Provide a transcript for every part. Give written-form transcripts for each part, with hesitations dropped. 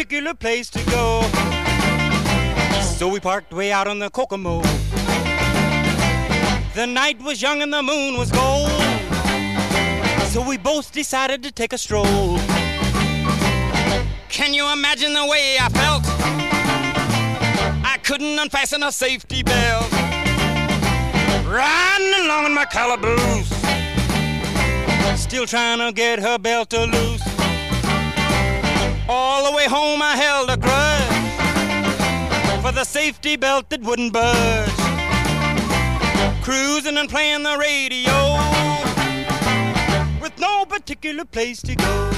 particular place to go. So we parked way out on the Kokomo. The night was young and the moon was gold, so we both decided to take a stroll. Can you imagine the way I felt? I couldn't unfasten a safety belt, riding along in my calaboose, still trying to get her belt to loose. All the way home I held a grudge for the safety belt that wouldn't budge. Cruising and playing the radio with no particular place to go.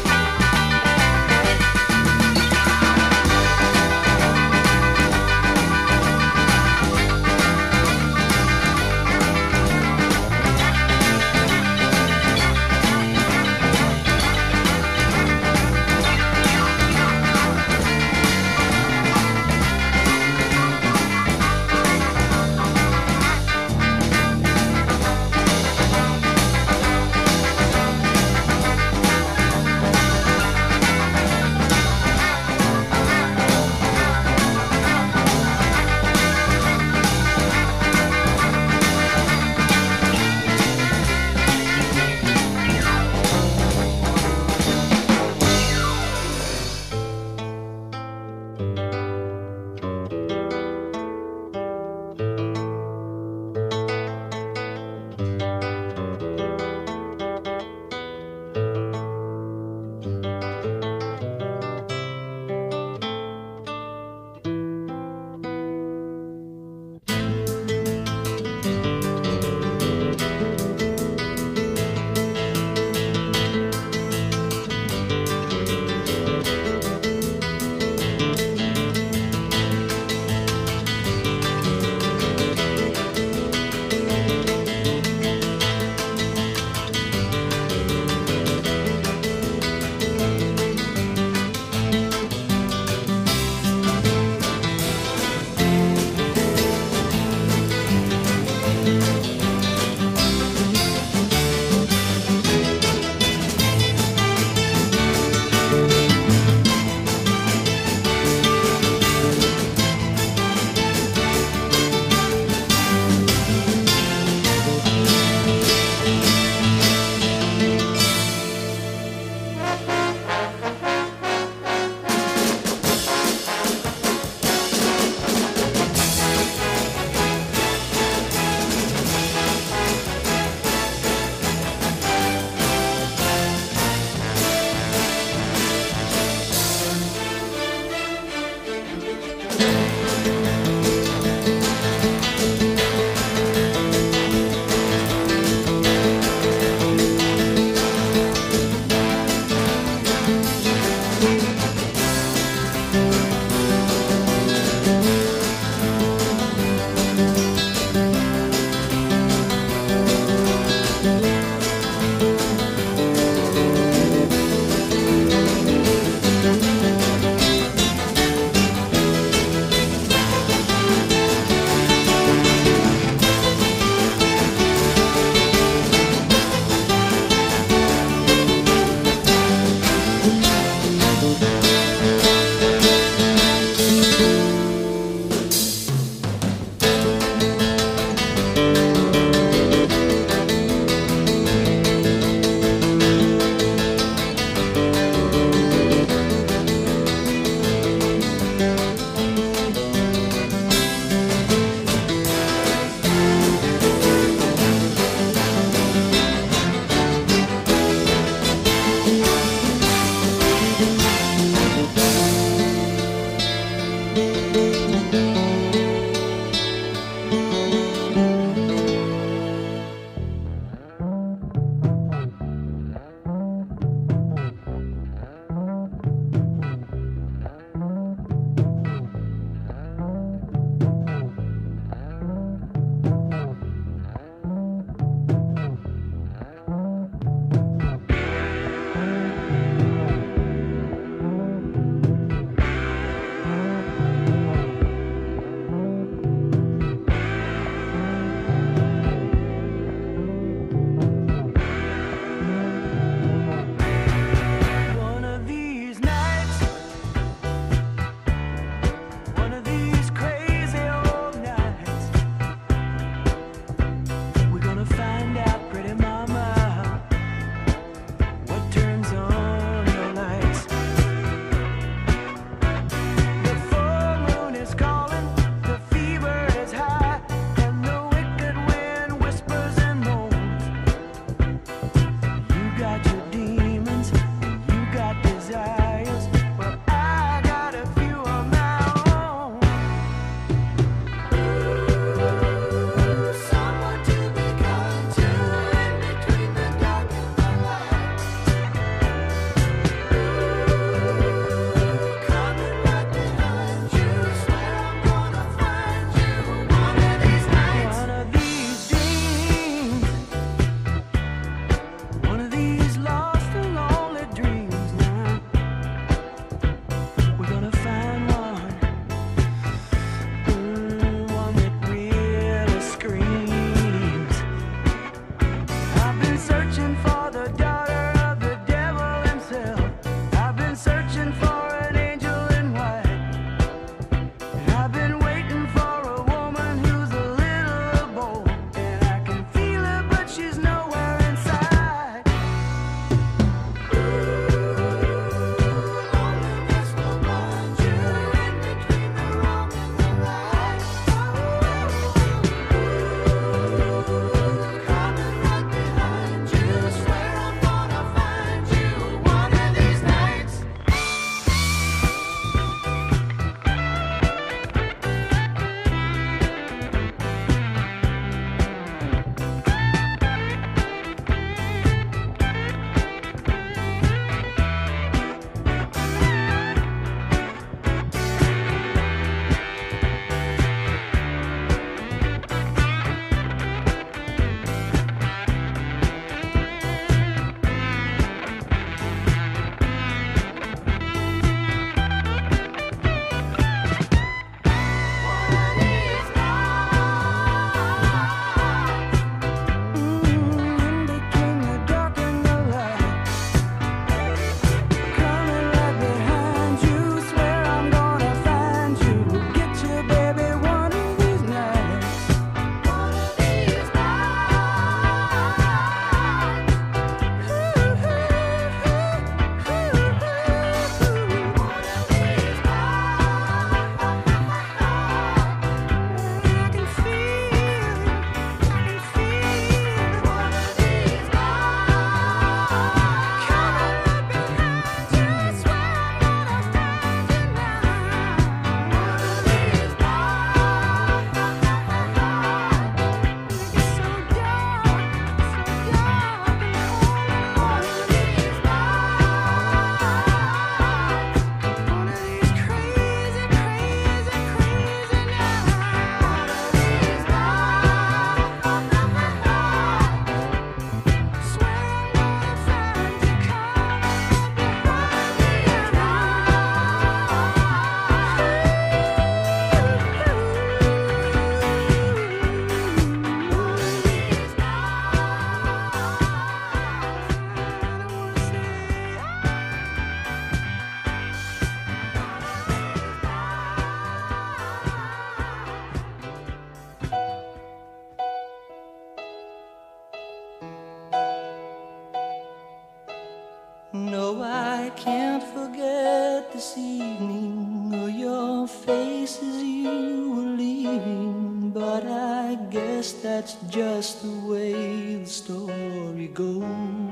this evening, or your face as you were leaving, but I guess that's just the way the story goes.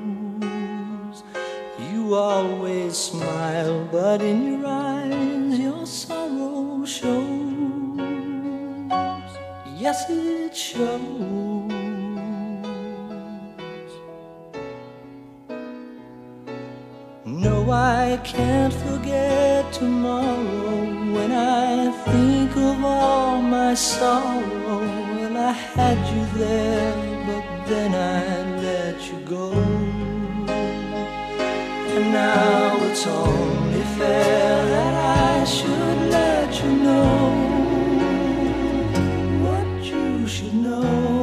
You always smile, but in your eyes your sorrow shows. Yes, it shows. No, I can't forget tomorrow. When I think of all my sorrow, well, I had you there, but then I let you go. And now it's only fair that I should let you know what you should know.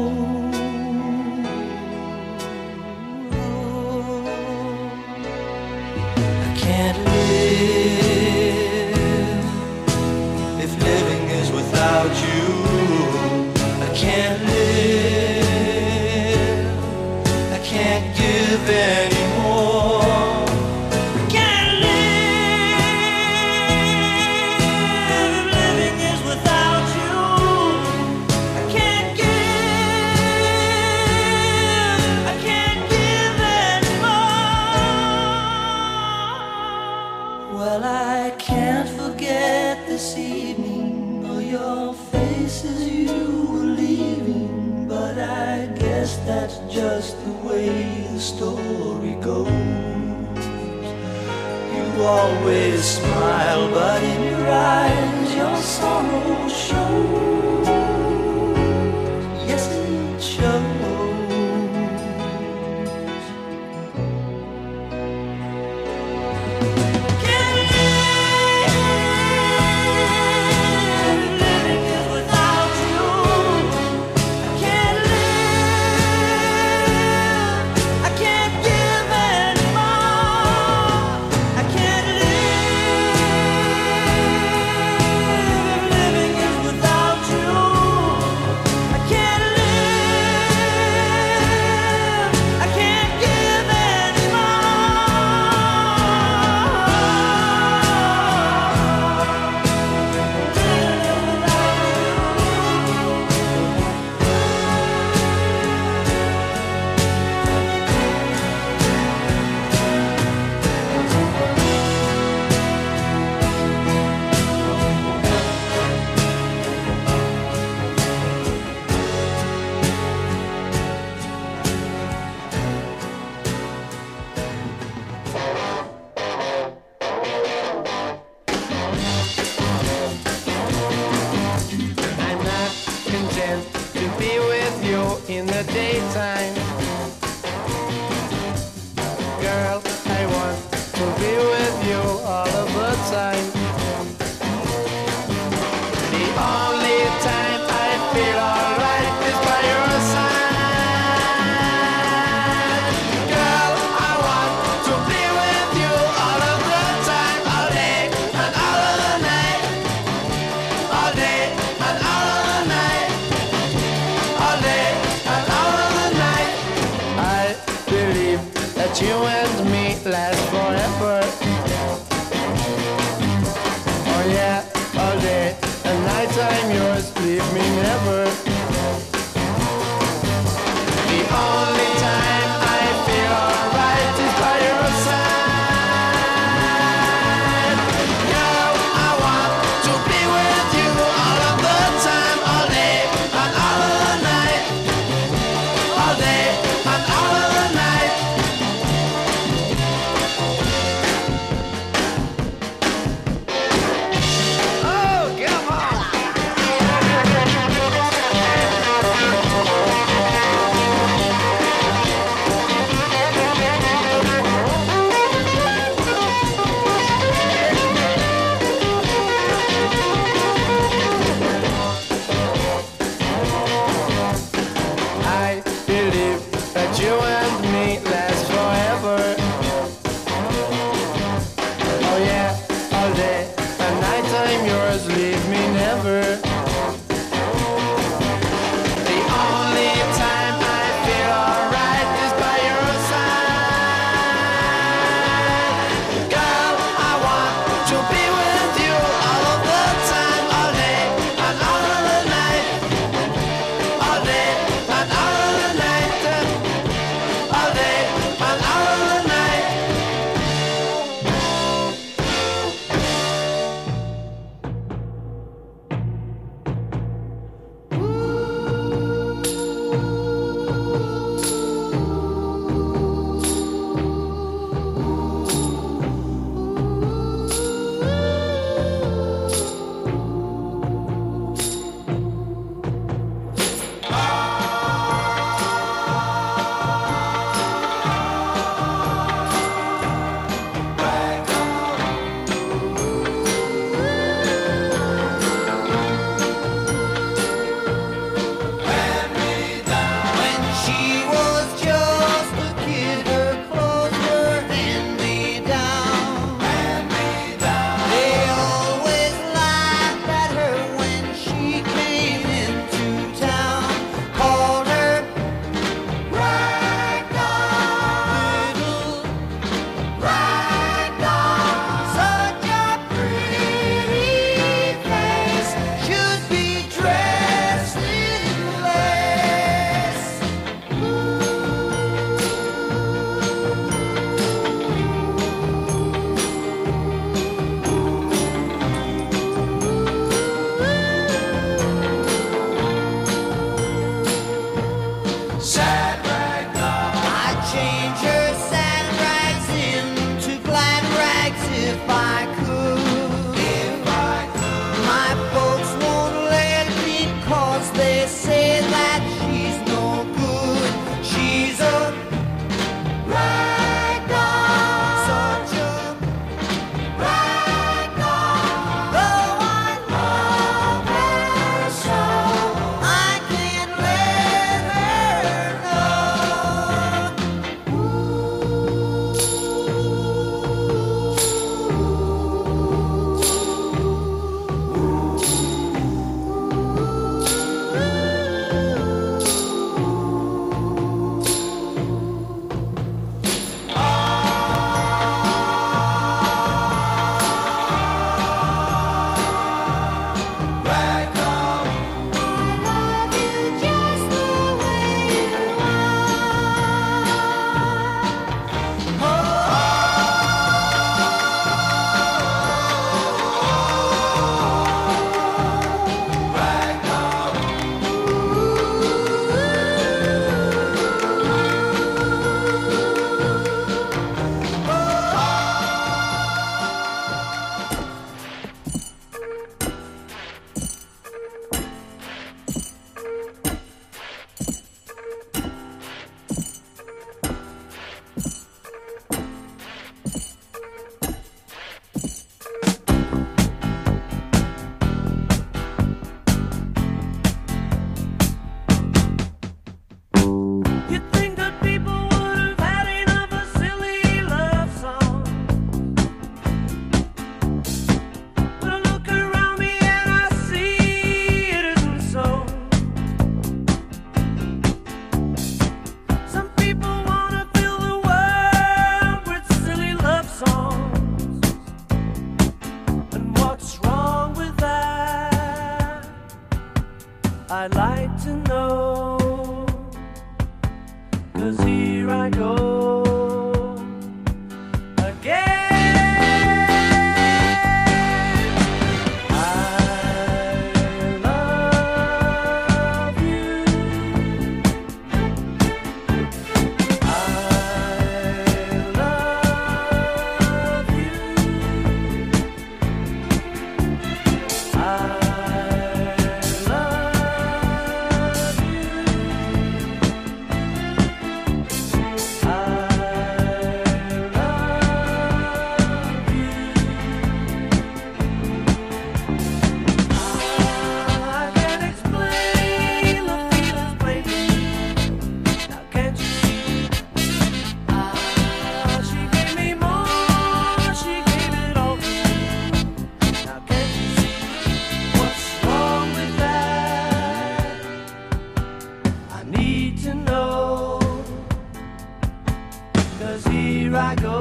Can't live if living is without you. I can't live, I can't give anymore. I can't live if living is without you. I can't give, I can't give anymore. Well, I can't forget this evening, or your face as you were leaving, but I guess that's just the way the story goes. You always smile, but in your eyes your sorrow shows. Yes, it shows. In the daytime, girl, I want to be with you all of the time. The only time I feel alright is by your side. Girl, I want to be with you all of the time, all day and all of the night, all day and all of the night, all day. That you and me last forever. Oh yeah, all day and night I'm yours, leave me never. The only time I feel alright is by your side. Girl, I want to be with you all of the time, all day and all of the night, all day and all of the night. 'cause they say that she's no good. She's a ragdoll, such a ragdoll. Though I love her so, I can't let her know. You think that people would have had enough of silly love songs? But I look around me and I see it isn't so. Some people wanna fill the world with silly love songs. And what's wrong with that? I'd like to know. 'Cause here I go again. I love you. I love you. I love you. Here I go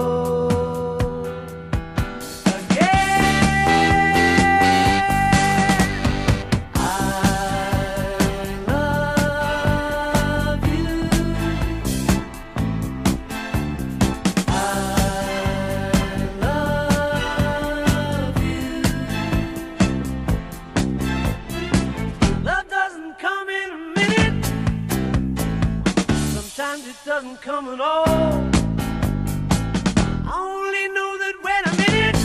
again. I love you. I love you. Love doesn't come in a minute. Sometimes it doesn't come at all. I only know that when I'm in it,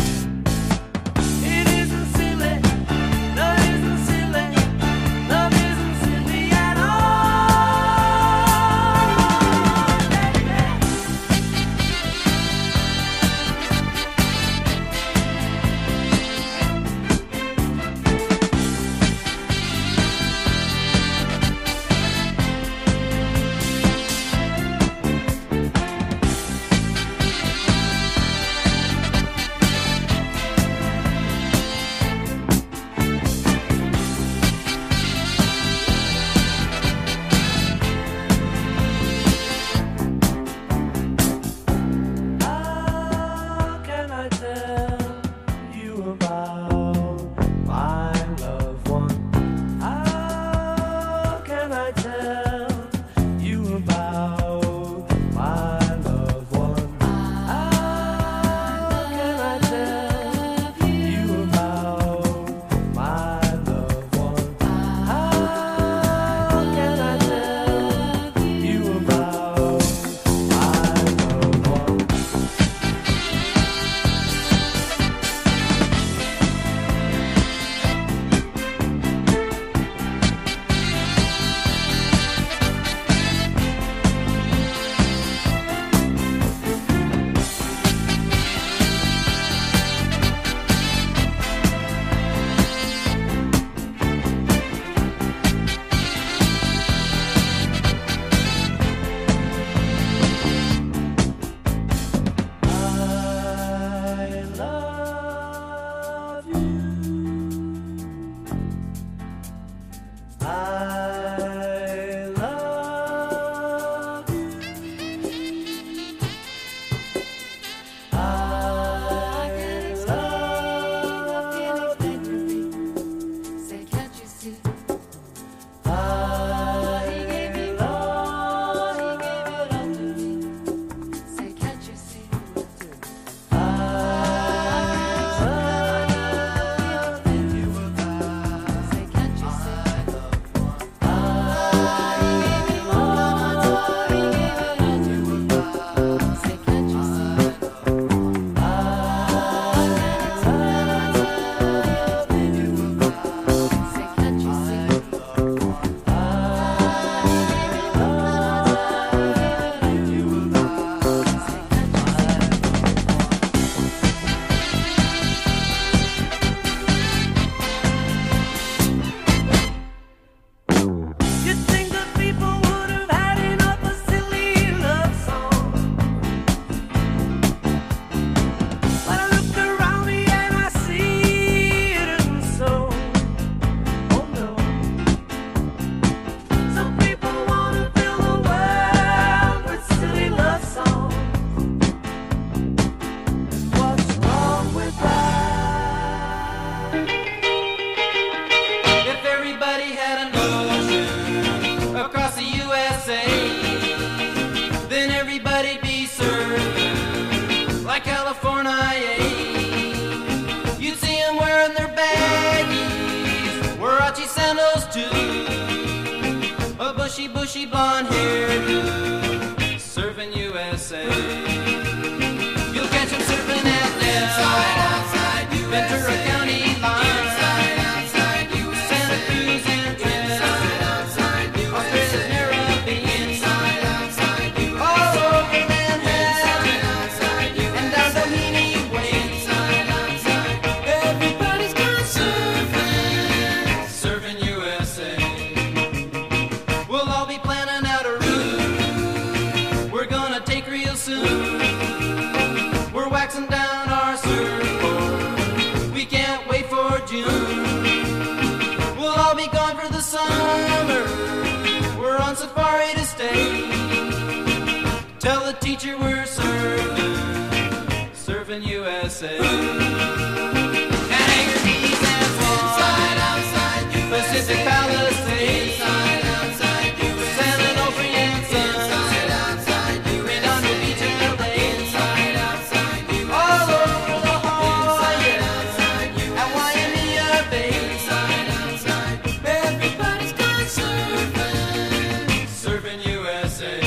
it isn't silly. Love isn't silly. Love isn't silly at all. bushy blonde hairdo, surfing USA. You'll catch him surfing at Nell, Ventura County line, Santa Cruz and Trent, Australia's Caribbean, all over Manhattan, and down Doheny Way. Everybody's gone surfing, surfing USA. We'll all be planning out a route we're gonna take real soon. We're waxing down our surfboard, we can't wait for June. We'll all be gone for the summer, we're on safari to stay. Tell the teacher we're surfing, surfing USA. And Anchor Keys and Swan, Pacific Palisades, San Onofre and Sun, Redondo Beach and LA, all over La Jolla and Waimea Bay. Everybody's gone surfing, surfing USA.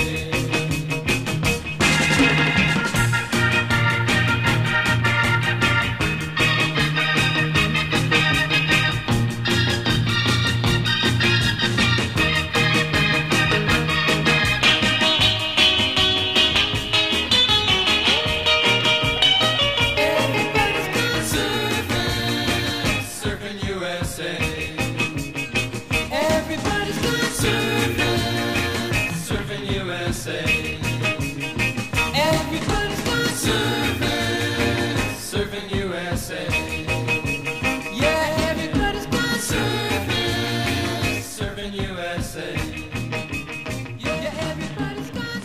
Everybody's gone surfing, surfing USA. Everybody's gone surfing, surfing USA. Everybody's gone surfing, surfing USA. Yeah, everybody's gone surfing, surfing USA. Yeah, everybody's gone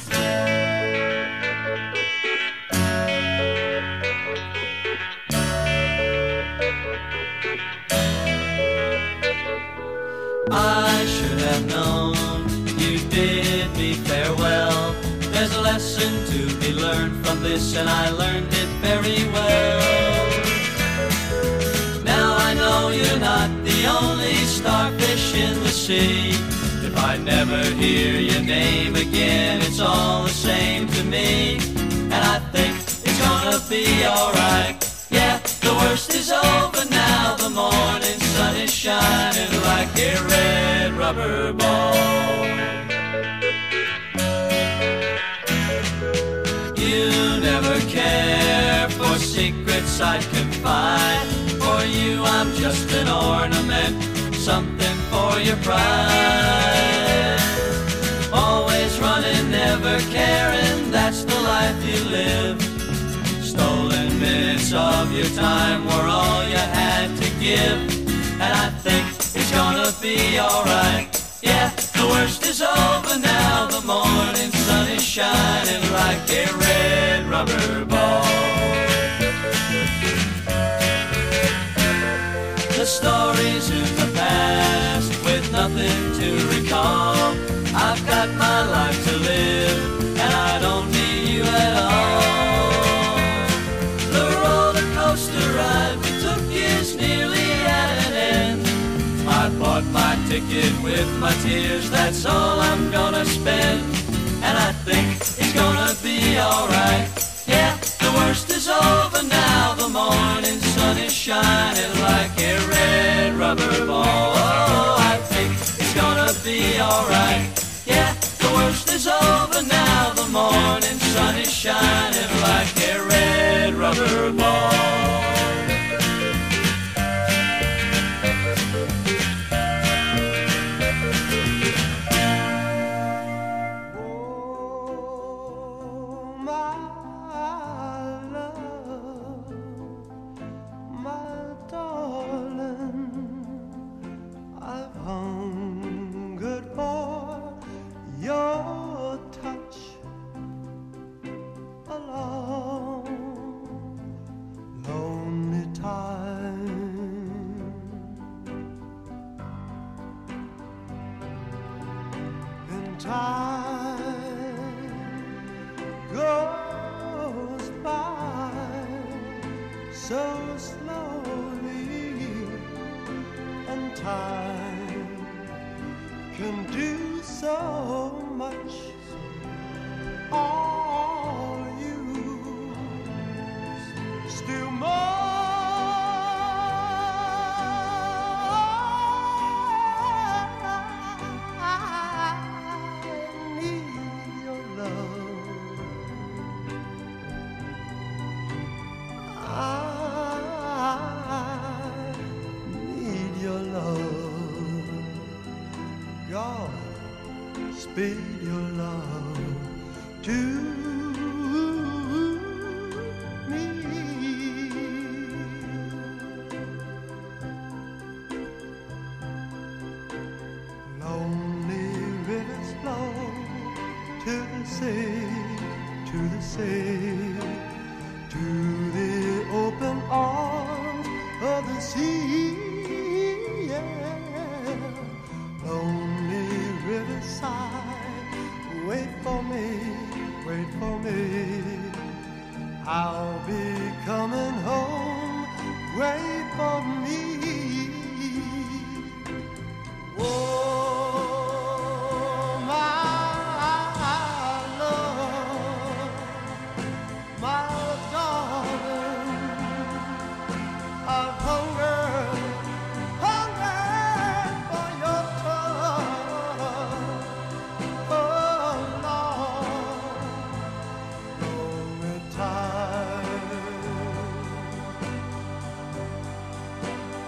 I should have known you bid me farewell. There's a lesson to be learned from this, and I learned it very well. Now I know you're not the only starfish in the sea. If I never hear your name again, it's all the same to me. And I think it's gonna be alright. Yeah, the worst is over now. The morning sun is shining like a red rubber ball. You never care for secrets I'd confide. For you I'm just an ornament, something for your pride. Always running, never caring, that's the life you live. Stolen minutes of your time were all you had to give. And I think it's gonna be alright. Yeah, the worst is over now. The morning sun is shining like a red rubber ball. The stories in the past with nothing to recall. I've got my life to live, and I don't need you at all. The roller coaster ride we took is nearly at an end. I bought my ticket with my tears, that's all I'm gonna spend. And I think it's gonna be alright. Yeah, the worst is over now. The morning sun is shining like a red rubber ball. Oh, I think it's gonna be alright. Yeah, the worst is over now. The morning sun is shining like a red rubber ball. can do so much. All you still more. Speed your love to me. Lonely rivers flow to the sea, to the sea, to the open arms of the sea. Yeah. Lonely riverside, wait for me, wait for me. I'll be coming home, wait for me. Oh, my love, my darling, I've hungered for your touch. Oh, Lord, lonely time.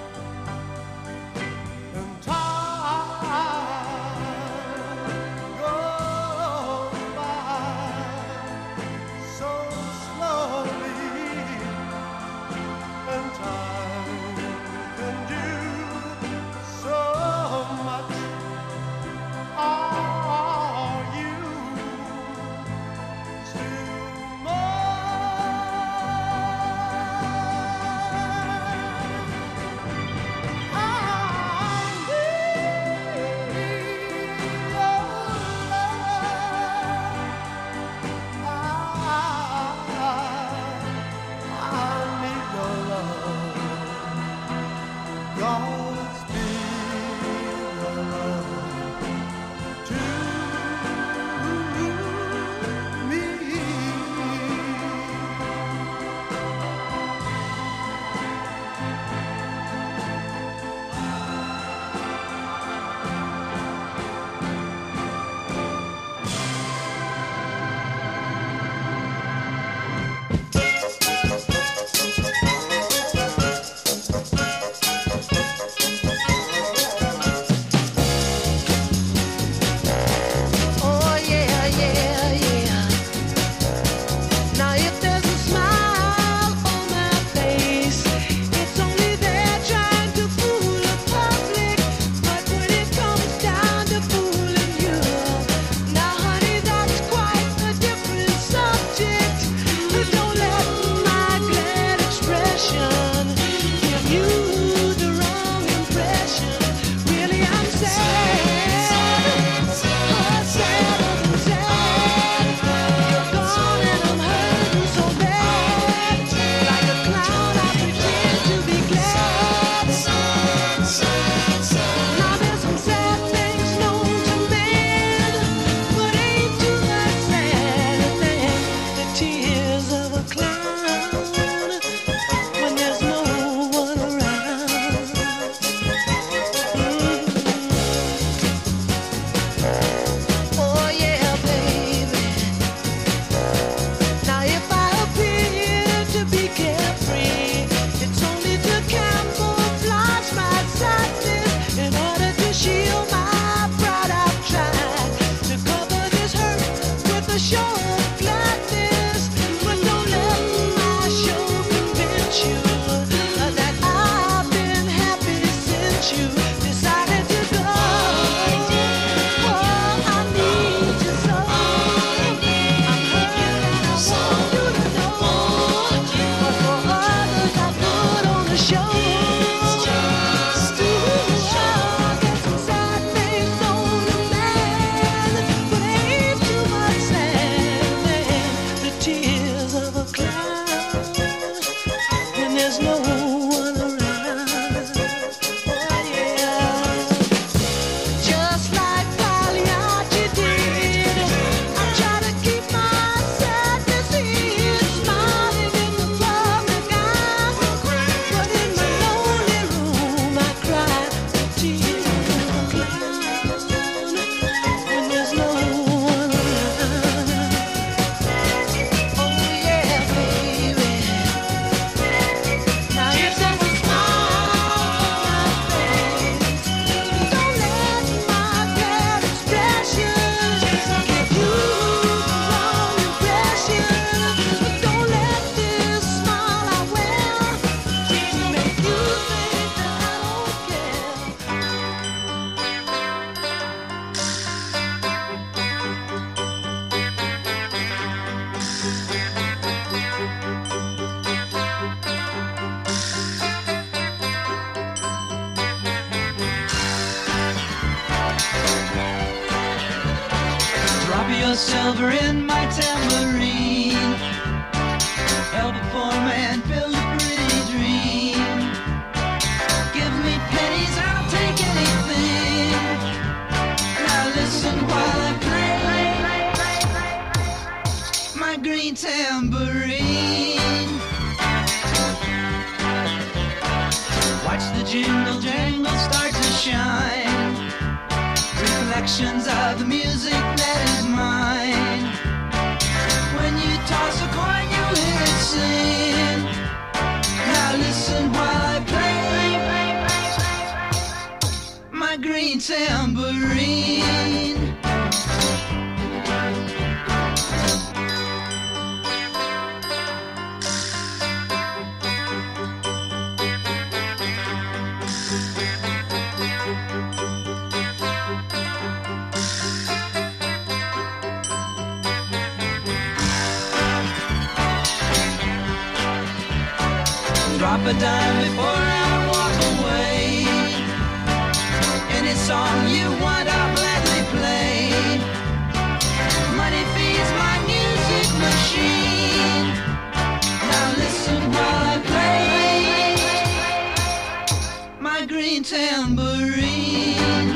the silver in my tambourine. Help a poor man build a pretty dream. Give me pennies, I'll take anything. Now listen while I play my green tambourine. Watch the jingle jangle start to shine. Reflections of the music that is mine. When you toss a coin, you hear it sing. Now listen while I play my green tambourine. Drop a dime before I walk away. Any song you want, I'll gladly play. Money feeds my music machine. Now listen while I play my green tambourine.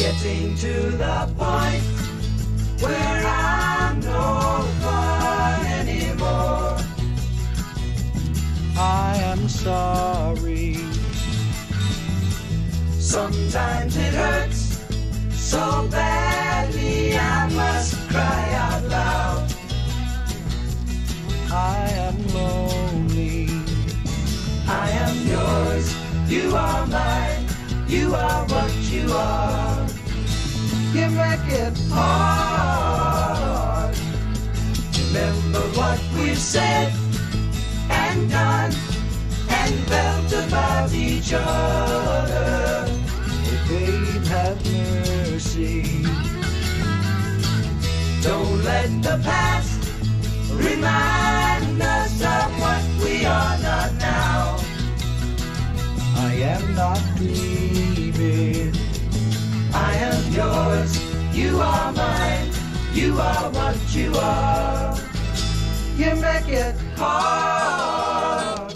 getting to the point where I'm no fun anymore. I am sorry. Sometimes it hurts so badly I must cry out loud. I am lonely. I am yours, you are mine, you are what you are. You make it hard. Remember what we've said and done and felt about each other. Oh, babe, have mercy. Don't let the past remind us of what we are not now. I am not grieving. I am yours, you are mine, you are what you are. You make it hard.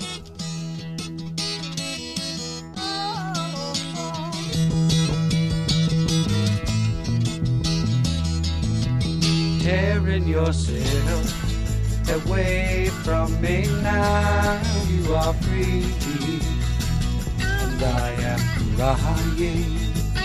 Tearing yourself away from me now. You are free, and I am crying.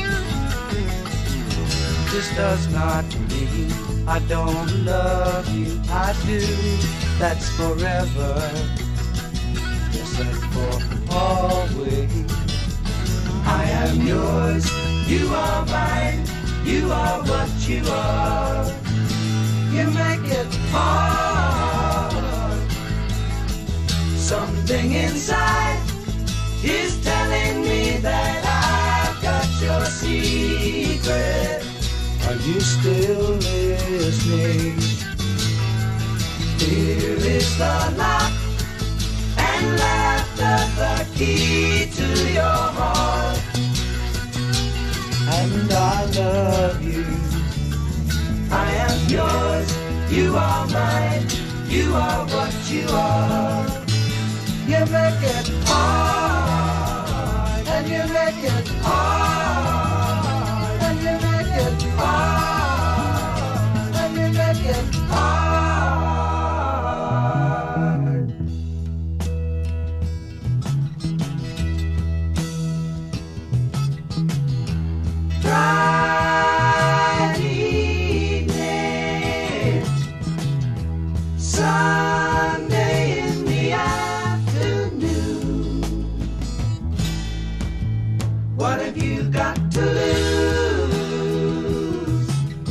This does not mean I don't love you. I do, that's forever. Yes, and for always. I am yours, you are mine, you are what you are. You make it hard. Something inside is telling me that I've got your secret. Are you still listening? Here is the lock and laughter, the key to your heart. And I love you. I am yours, you are mine, you are what you are. You make it hard, and you make it hard, and you make it hard, and you make it hard. Sunday in the afternoon. What have you got to lose?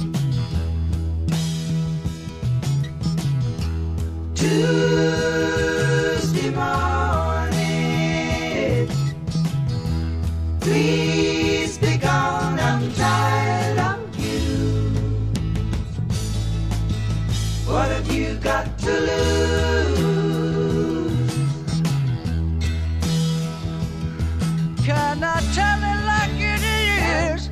Tuesday morning, please be gone, I'm tired of you. What have you got to lose? Can I tell it like it is?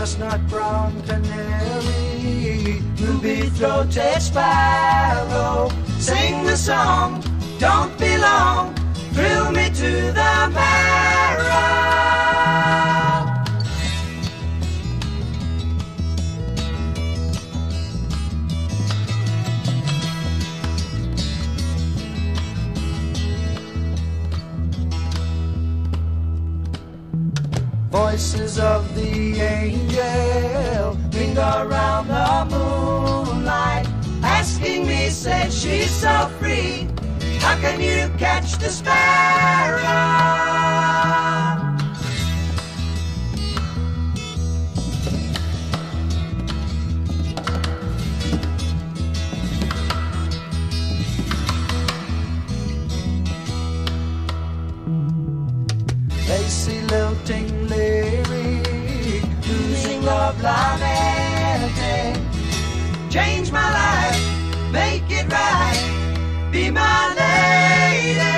chestnut brown canary, ruby-throated sparrow, sing the song, don't be long, thrill me to the marrow. Voices of the angel ring around the moonlight, asking me, said she's so free, how can you catch the sparrow? Lacy lilting lyric, losing love lamenting, change my life, make it right, be my lady.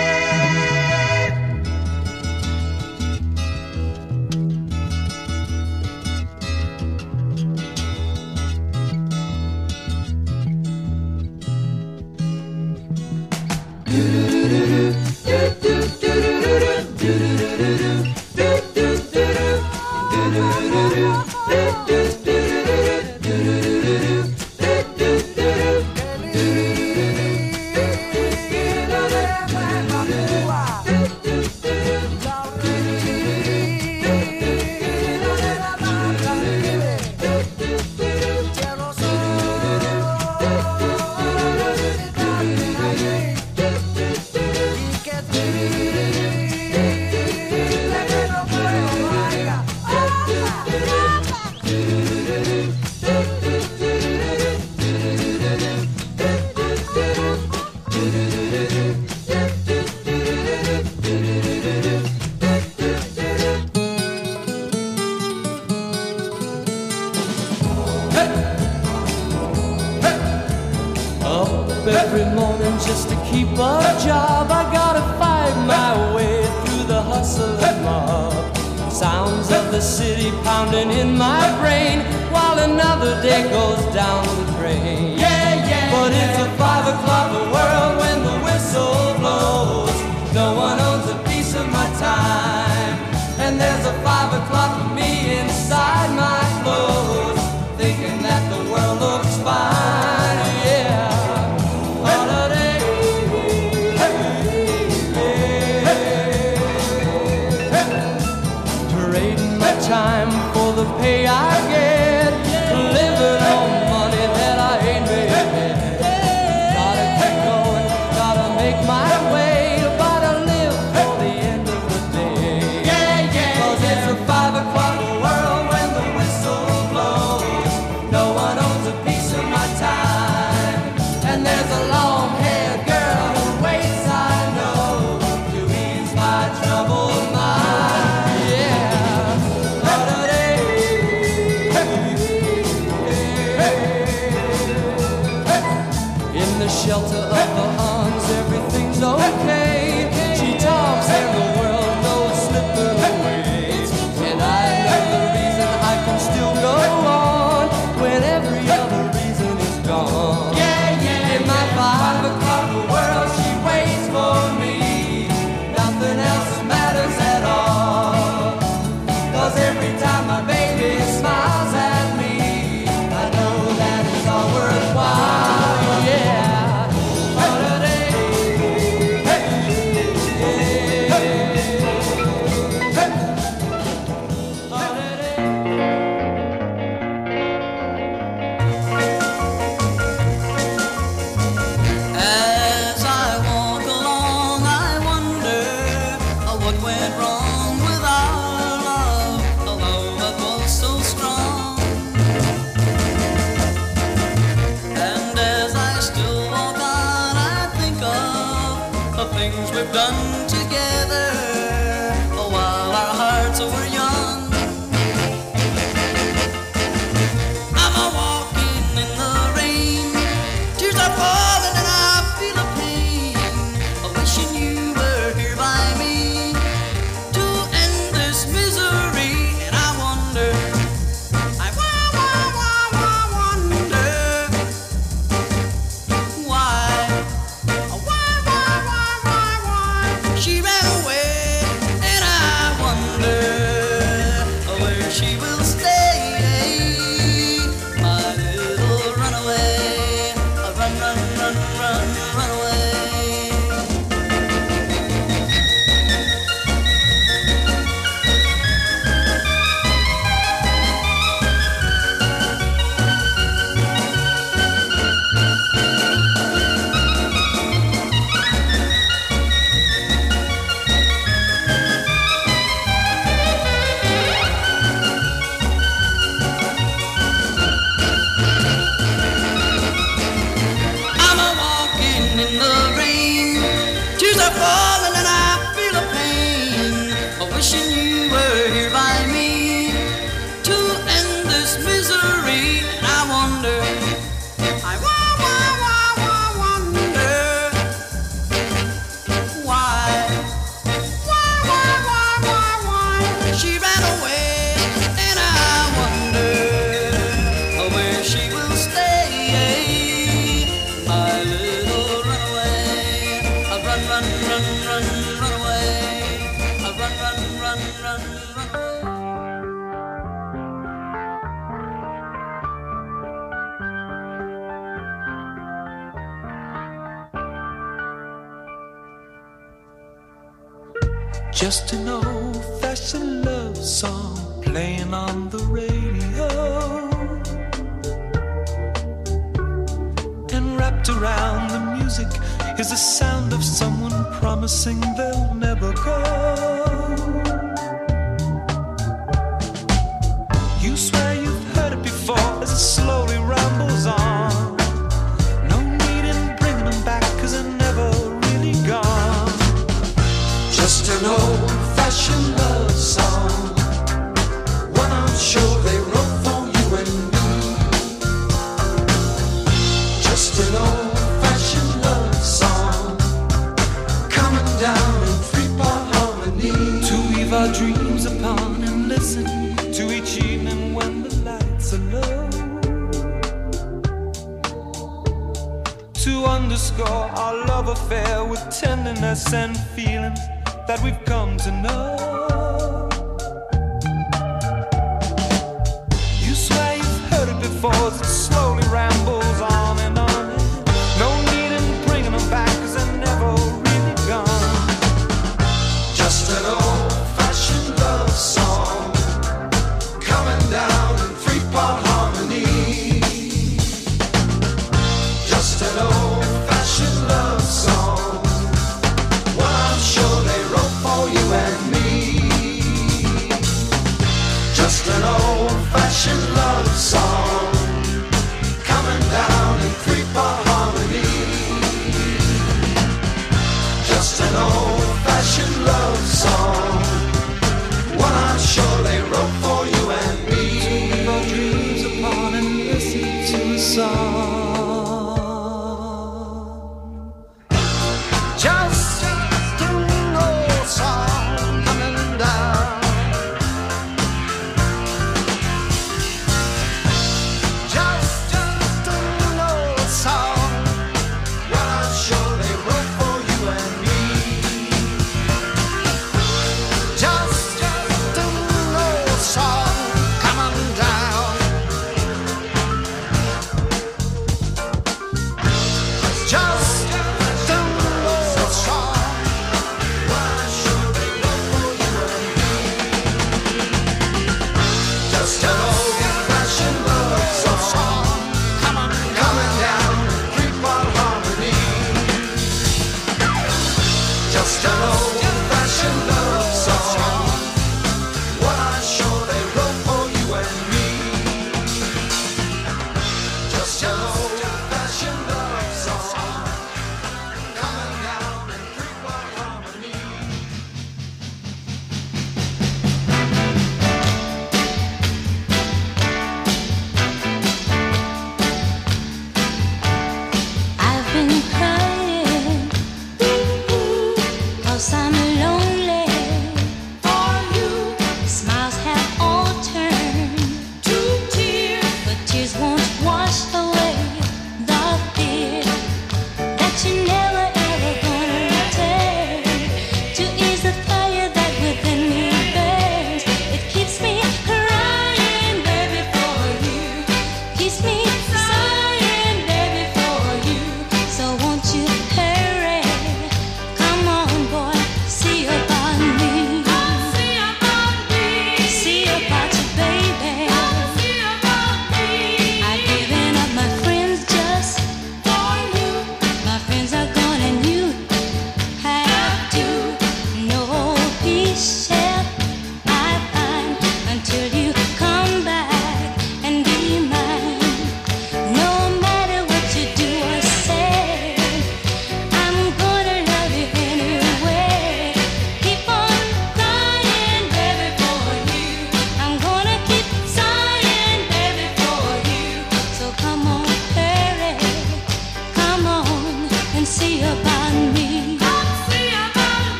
Every morning just to keep a job, I gotta fight my way through the hustle and mob. Sounds of the city pounding in my brain while another day goes down the drain. But it's a 5 o'clock world when the whistle blows. No one owns a piece of my time, and there's a 5 o'clock of me inside my clothes, thinking that the world looks fine. Time for the pay I get, living on money that I ain't made yet. Gotta keep going, gotta make my way, gotta live for the end of the day. 'Cause it's a 5 o'clock world when the whistle blows. No one owns a piece of my time, and there's a long-haired girl who waits, I know, to ease my troubled mind. Shelter of the arms, everything's okay. She talks and the world knows slipping away. And I know the reason I can still go on when every other reason is gone. In my 5 o'clock world, she waits for me. Nothing else matters at all. 'Cause every time my baby smiles at me, I know that it's all worthwhile. Yeah. Things we've done together while our hearts were young. I'm a walking in the rain, tears are falling and I feel a pain, wishing you were here by me to end this misery. And I wonder Just an old-fashioned love song playing on the radio, and wrapped around the music is the sound of someone promising they'll never go. You swear you've heard it before as it slowly rambles on. No need in bringing them back, 'cause they're never really gone. Just an old-fashioned love song, one I'm sure they wrote for you and me. Just an old-fashioned love song, coming down in three-part harmony, to weave our dreams upon and listen to each evening when the lights are low, to underscore our love affair with tenderness and feelings that we've come to know. You swear you've heard it before as it slowly rambles on and on. No need in bringing them back, 'cause they're never really gone. Just an old-fashioned love song, coming down in three-part harmony. Just an old-fashioned love song, one I'm sure they wrote for you and me. Just an old-fashioned love song, coming down in three-part harmony. Just an old-fashioned love song, one I'm sure they wrote for you and me. To leave our dreams upon and listen to a song